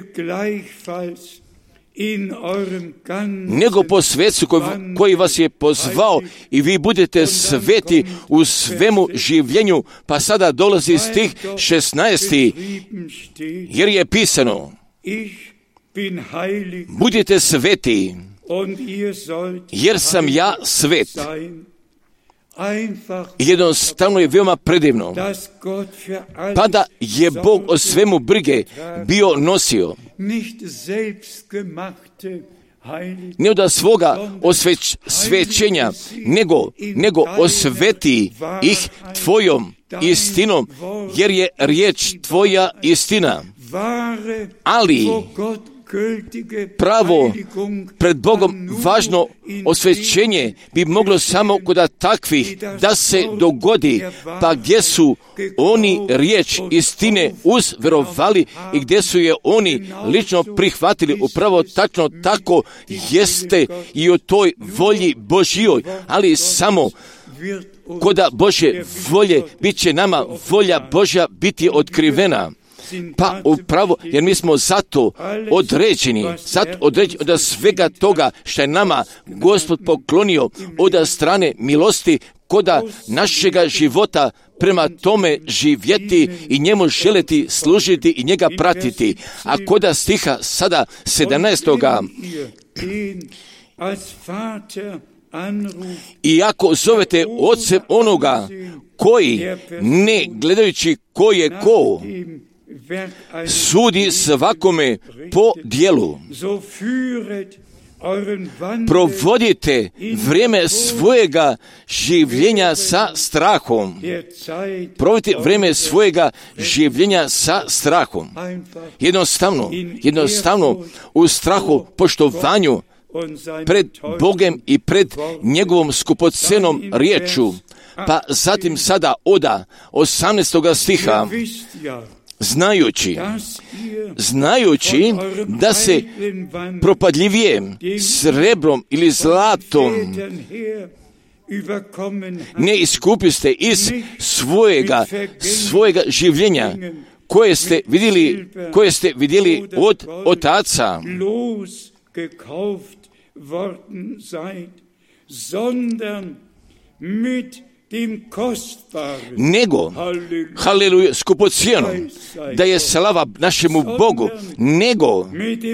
nego po svecu koji vas je pozvao i vi budete sveti u svemu življenju. Pa sada dolazi stih 16. jer je pisano: budite sveti jer sam ja svet. Jednostavno je veoma predivno, pa da je Bog o svemu brige bio nosio, ne od svoga osvećenja, nego osveti ih tvojom istinom, jer je riječ tvoja istina. Ali pravo pred Bogom važno osvećenje bi moglo samo kod takvih da se dogodi, pa gdje su oni riječ istine uzverovali i gdje su je oni lično prihvatili, upravo tačno tako jeste i u toj volji Božjoj, ali samo koda Božje volje bit će nama volja Božja biti otkrivena. Pa upravo, jer mi smo zato određeni od svega toga što je nama Gospod poklonio od strane milosti, koda našega života prema tome živjeti i njemu želiti služiti i njega pratiti. A koda stiha sada 17. I ako zovete ocem onoga koji, ne gledajući ko je ko, sudi svakome po djelu, provodite vrijeme svojega življenja sa strahom. Provodite vrijeme svojega življenja sa strahom. Jednostavno u strahu, poštovanju pred Bogem i pred njegovom skupocenom riječu. Pa zatim sada oda 18. stiha, znajući da se propadljivije srebrom ili zlatom ne iskupiste iz svojega življenja koje ste vidjeli od otaca, nego, haleluja, skupocijenom, da je slava našemu Bogu, nego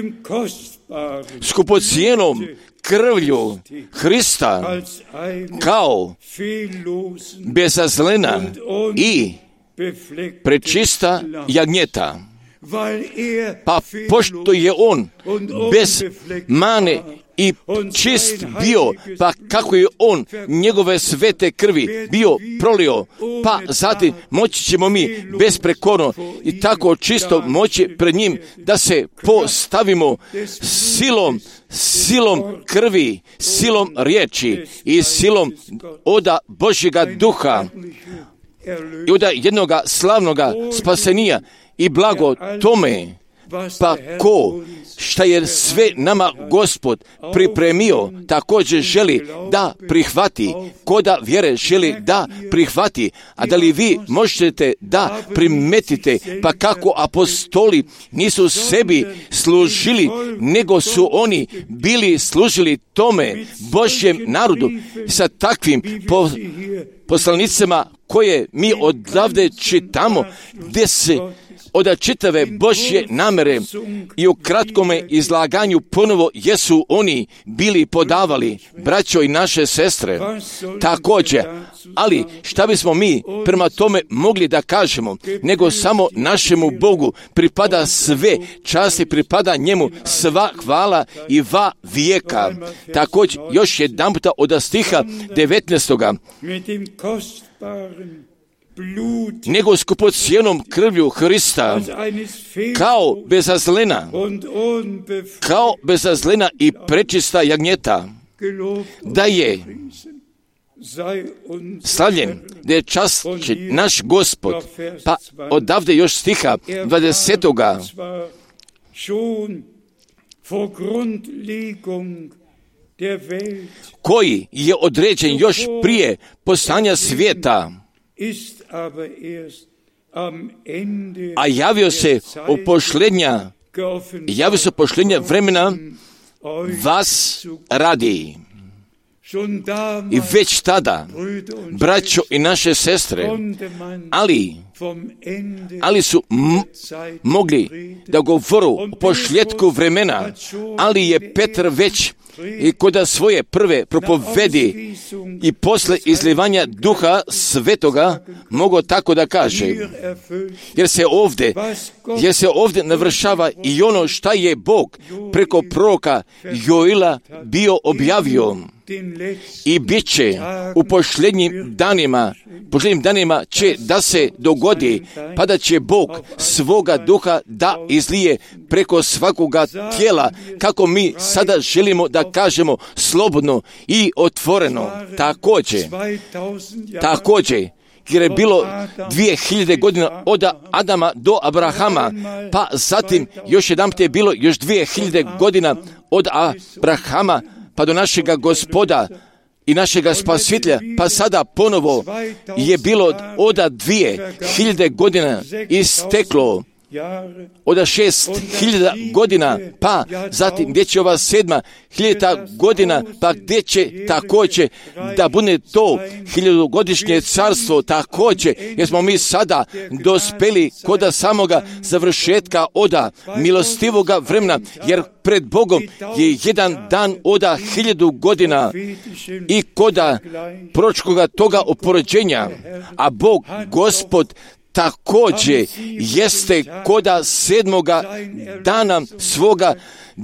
skupocijenom krvlju Hrista kao bezazlena i prečista jagnjeta. Pa pošto je on bez mane i čist bio, pa kako je on njegove svete krvi bio prolio, pa zatim moći ćemo mi besprekorno i tako čisto moći pred njim da se postavimo silom krvi, silom riječi i silom oda Božjega duha i oda jednoga slavnoga spasenija i blago tome pa ko šta je sve nama Gospod pripremio, također želi da prihvati, ko da vjere želi da prihvati. A da li vi možete da primetite, pa kako apostoli nisu sebi služili, nego su oni bili služili tome Božjem narodu sa takvim poslanicama koje mi odavde čitamo, gdje se od čitave Božje namere i u kratkome izlaganju ponovo jesu oni bili podavali, braćo i naše sestre, također. Ali šta bismo mi prema tome mogli da kažemo, nego samo našemu Bogu pripada sve časti, pripada njemu sva hvala i va vijeka. Također još jedan puta od stiha 19. nego skupocijenom krvlju Hrista, kao bezazlena i prečista jagnjeta, da je slavljen, da je čašćen naš Gospod. Pa odavde još stiha 20. koji je određen još prije postanja svijeta, a javio se pošlenja vremena vas radi. I već tada, braćo i naše sestre, ali su mogli da govoru o pošljetku vremena, ali je Petar već i kod svoje prve propovedi i posle izlivanja Duha Svetoga mogao tako da kaže, jer se ovdje navršava i ono šta je Bog preko proroka Joila bio objavio. I bit će u posljednjim danima će da se dogodi, pa da će Bog svoga duha da izlije preko svakoga tijela, kako mi sada želimo da kažemo slobodno i otvoreno. Također, jer je bilo 2000 godina od Adama do Abrahama, pa zatim još jedan je bilo još 2000 godina od Abrahama pa do našega Gospoda i našega Spasitelja, pa sada ponovo je bilo od 2000 godina isteklo, od 6000 godina, pa zatim gdje će ova 7000 godina, pa gdje će također da bude to 1000-godišnje carstvo također, jer smo mi sada dospeli kod samoga završetka oda milostivoga vremena, jer pred Bogom je jedan dan oda 1000 godina i koda proročkoga toga opoređenja, a Bog, Gospod, također jeste koda 7. dana svoga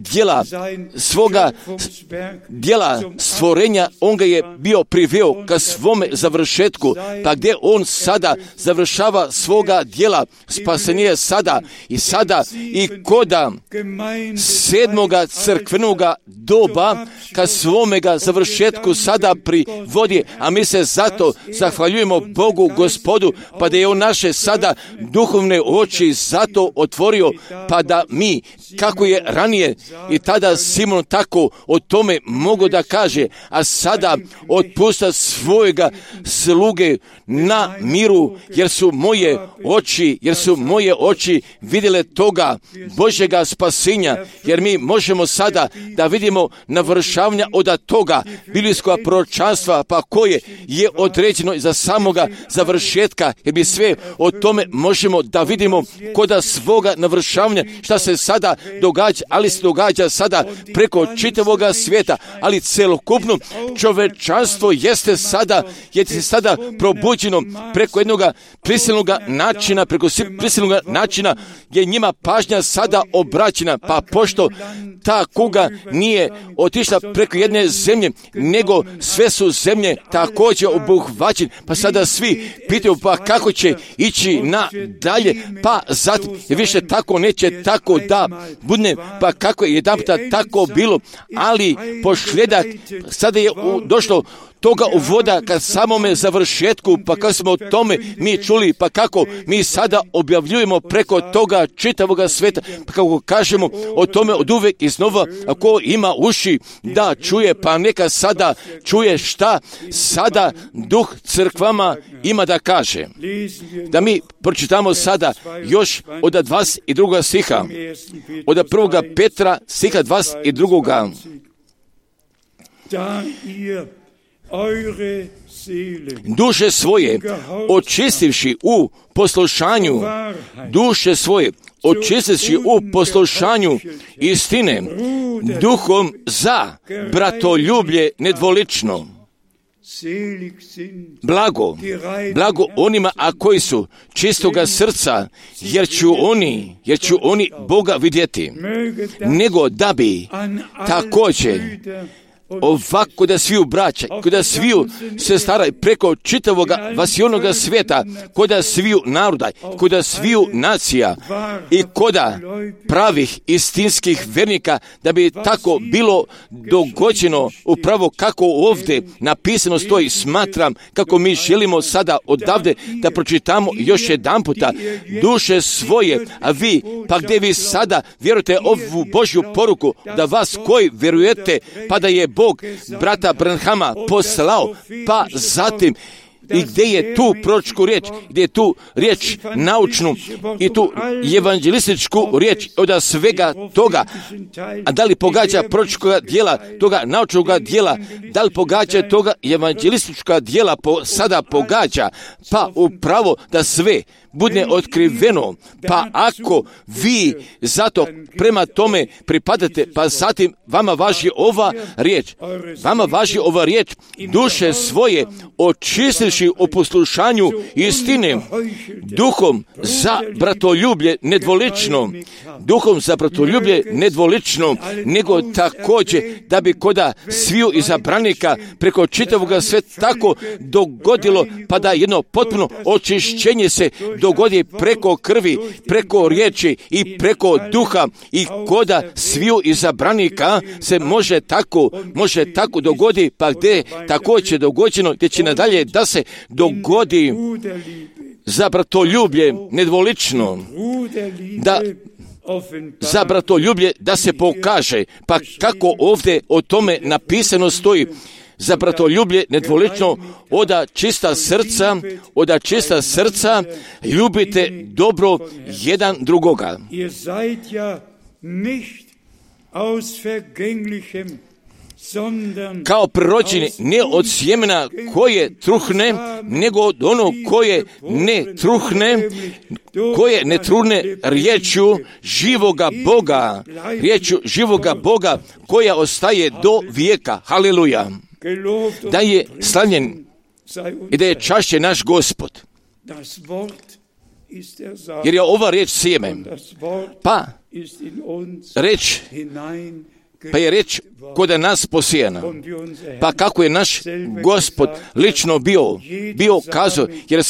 djela stvorenja, on ga je bio priveo ka svome završetku, pa gdje on sada završava svoga djela spasenja sada i koda 7. crkvenoga doba ka svomega završetku sada privodi, a mi se zato zahvaljujemo Bogu Gospodu, pa da je on naše sada duhovne oči zato otvorio, pa da mi, kako je ranije i tada Simon tako o tome mogu da kaže, a sada otpušta svojega sluge na miru, jer su moje oči vidjele toga Božjega spasenja, jer mi možemo sada da vidimo navršavanja od toga biblijskog proročanstva, pa koje je određeno za samoga završetka, jer mi sve o tome možemo da vidimo kod svoga navršavanja šta se sada događa, ali se događa sada preko čitavoga svijeta, ali celokupno čovečanstvo jeste sada probuđeno preko jednog prisilnog načina, je njima pažnja sada obraćena, pa pošto ta kuga nije otišla preko jedne zemlje, nego sve su zemlje također obuhvaćene, pa sada svi pitaju pa kako će ići nadalje, pa zatim više tako neće tako da bude, pa kako je jedan puta tako bilo, ali posljedak sada je došlo toga uvoda ka samome završetku, pa kako smo o tome mi čuli, pa kako mi sada objavljujemo preko toga čitavoga sveta, pa kako kažemo o tome od uvek iznova, ako ima uši da čuje, pa neka sada čuje šta sada Duh crkvama ima da kaže. Da mi pročitamo sada još od 22. stiha, od 1. Petra stiha 22. Duše svoje očistivši u poslušanju, duše svoje očistivši u poslušanju istine, duhom za bratoljublje nedvolično. Blago onima, a koji su čistoga srca, jer će oni Boga vidjeti, nego da bi također ovako da sviju braća, da sviju sestara preko čitavoga vasionoga svijeta, koda sviju naroda, koda sviju nacija i koda pravih istinskih vernika, da bi tako bilo dogođeno upravo kako ovdje napisano stoji. Smatram kako mi želimo sada odavde da pročitamo još jedan puta duše svoje, a vi, pa gdje vi sada vjerujete ovu Božju poruku, da vas koji vjerujete, pa da je Bog brata Branhama poslao, pa zatim i gdje je tu proročku riječ, gdje je tu riječ naučnu i tu evanđelističku riječ od svega toga, a da li pogađa proročkoga dijela, toga naučnoga dijela, da li pogađa toga evanđelistička dijela sada pogađa, pa upravo da sve bude otkriveno, pa ako vi zato prema tome pripadate, pa zatim vama važi ova riječ, duše svoje očistivši u poslušanju istine, duhom za bratoljublje nedvolično, nego također da bi koda sviju izabranika preko čitavoga sveta tako dogodilo, pa da jedno potpuno očišćenje se dogodi preko krvi, preko riječi i preko duha, i koda sviju izabranika se može tako dogodi, pa gdje također dogođeno, gdje će nadalje da se dogodi za bratoljublje nedvolično, da za bratoljublje da se pokaže, pa kako ovdje o tome napisano stoji, za bratoljublje nedvolično, oda čista srca ljubite dobro jedan drugoga. Kao prirođeni, ne od sjemena koje truhne, nego od onog koje ne truhne riječju živoga Boga, koja ostaje do vijeka. Haleluja! Da je slavljen i da je čašće naš Gospod. Jer je ova riječ sjeme. Pa je riječ koda nas posijana. Pa kako je naš Gospod lično bio kazao, jer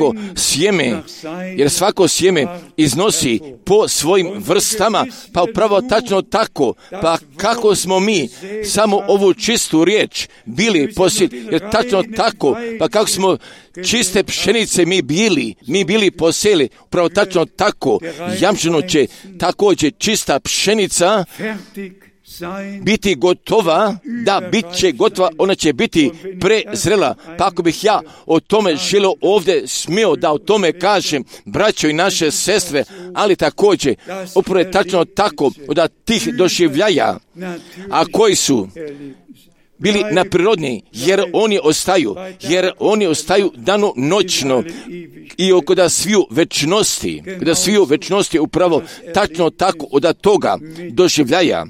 svako sjeme iznosi po svojim vrstama, pa upravo tačno tako, pa kako smo mi samo ovu čistu riječ bili posijeli, jer tačno tako, pa kako smo čiste pšenice mi bili posijeli, upravo tačno tako, jamčeno će također čista pšenica biti gotova, ona će biti prezrela. Pa ako bih ja o tome želio ovdje smio da o tome kažem, braćo i naše sestre, ali također, upravo je tačno tako da tih doživljaja, a koji su bili naprirodni, jer oni ostaju danonoćno i koda sviju večnosti upravo tačno tako od toga doživljaja.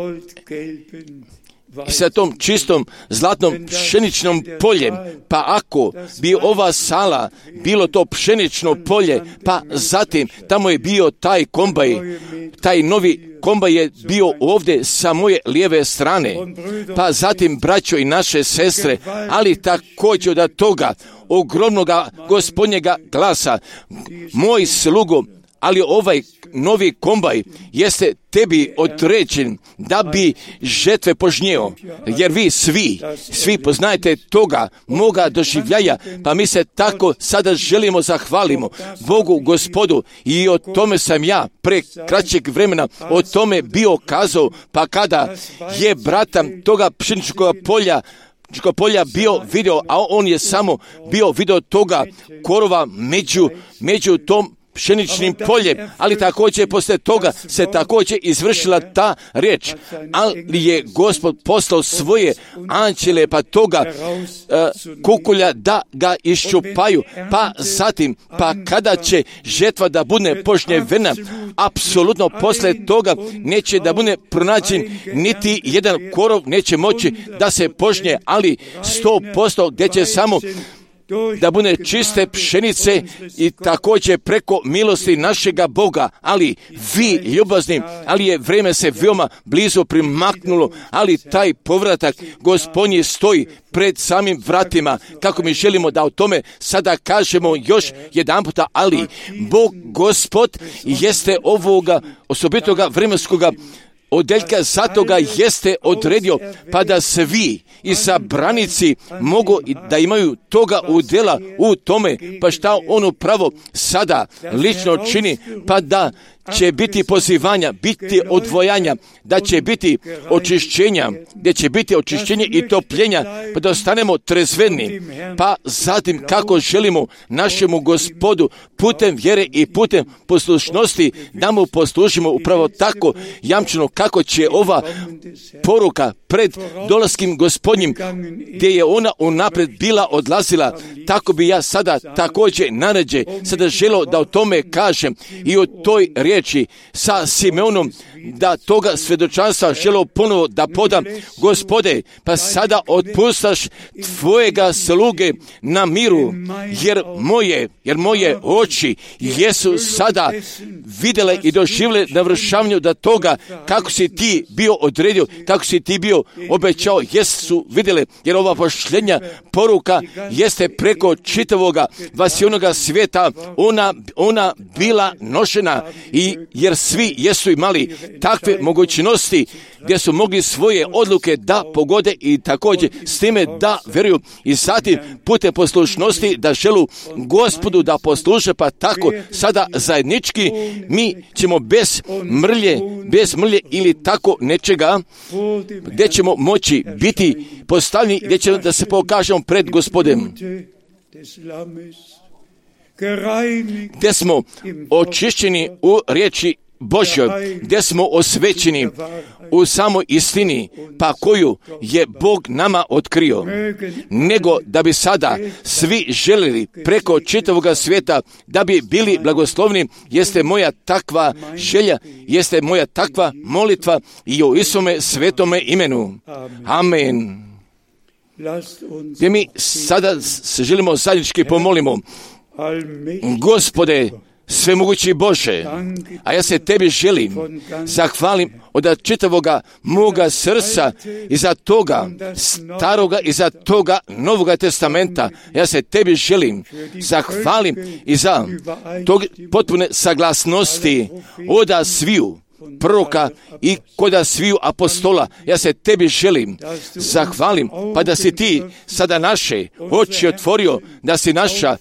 I sa tom čistom zlatnom pšeničnom poljem, pa ako bi ova sala bilo to pšenično polje, pa zatim tamo je bio taj kombaj, taj novi kombaj je bio ovdje sa moje lijeve strane, pa zatim braćo i naše sestre, ali također od toga ogromnoga gospodnjega glasa, moj slugo ali ovaj novi kombaj jeste tebi određen da bi žetve požnjeo, jer vi svi poznajete toga moga doživljaja, pa mi se tako sada želimo zahvalimo Bogu Gospodu i o tome sam ja pre kraćeg vremena o tome bio kazao, pa kada je brata toga pšeničkog polja bio video, a on je samo bio video toga korova među tom pšeničnim poljem, ali također poslije toga se također izvršila ta riječ, ali je Gospod poslao svoje anđele pa toga kukulja da ga iščupaju, pa zatim, pa kada će žetva da bude požnjevena, apsolutno poslije toga neće da bude pronađen niti jedan korov neće moći da se požnje, ali 100% gdje će samo da bude čiste pšenice i također preko milosti našega Boga, ali vi ljubazni, ali je vrijeme se veoma blizu primaknulo, ali taj povratak Gospodnji stoji pred samim vratima, kako mi želimo da o tome sada kažemo još jedan puta, ali Bog Gospod jeste ovoga osobitoga vremenskoga odeljka zato ga jeste odredio, pa da svi izabranici mogu da imaju toga udjela u tome, pa šta on upravo sada lično čini, pa da će biti pozivanja, biti odvojanja, da će biti očišćenja, gdje će biti očišćenje i topljenja, pa da ostanemo trezveni, pa zatim kako želimo našemu Gospodu putem vjere i putem poslušnosti da mu poslužimo upravo tako jamčeno kako će ova poruka pred dolaskim Gospodnjim, gdje je ona unaprijed bila odlazila, tako bi ja sada također naređe sada želio da o tome kažem i o toj riječi sa Simeonom, da toga svjedočanstva želio ponovo da podam. Gospode, pa sada otpustaš tvojega sluge na miru, jer moje oči jesu sada vidjele i doživjele navršavanju da toga kako si ti bio odredio, kako si ti bio obećao, jesu vidjele, jer ova pošljenja poruka jeste preko čitavoga vasionoga svijeta, ona bila nošena i jer svi jesu imali takve mogućnosti gdje su mogli svoje odluke da pogode i također s time da vjeruju i zatim putem poslušnosti da želu Gospodu da posluša, pa tako sada zajednički mi ćemo bez mrlje ili tako nečega gdje ćemo moći biti postavljeni, gdje ćemo da se pokažemo pred Gospodem, gdje smo očišćeni u riječi Božjoj, gdje smo osvećeni u samoj istini, pa koju je Bog nama otkrio, nego da bi sada svi željeli preko čitavoga svijeta da bi bili blagoslovni, jeste moja takva želja, jeste moja takva molitva i u Isome svetome imenu. Amen. Gdje mi sada se želimo zajednički pomolimo. Gospode, svemogući Bože, a ja se tebi želim zahvalim od čitavoga moga srca i za toga staroga i za toga Novoga testamenta. Ja se tebi želim zahvalim i za tog potpune saglasnosti od sviju proroka i koda sviju apostola. Ja se tebi želim zahvalim, pa da si ti sada naše oči otvorio, da si naša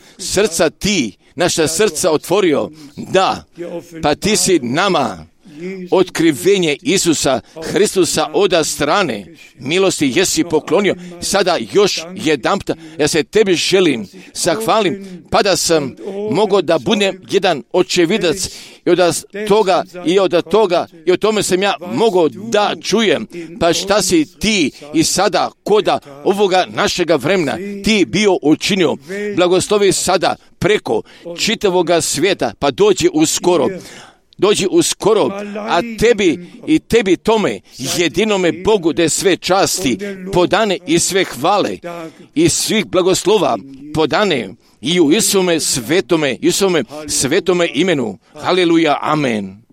srca otvorio, da, pa ti si nama otkrivenje Isusa Hristusa od strane milosti jesi poklonio. Sada još jedanputa ja se tebi želim zahvalim, pa da sam mogao da budem jedan očevidac i od toga i o tome sam ja mogao da čujem, pa šta si ti i sada koda ovoga našega vremena ti bio učinio. Blagoslovi sada preko čitavoga svijeta, pa dođi uskoro, a tebi tome jedinome Bogu da sve časti podane i sve hvale i svih blagoslova podane i u Isome svetome imenu. Haleluja, amen.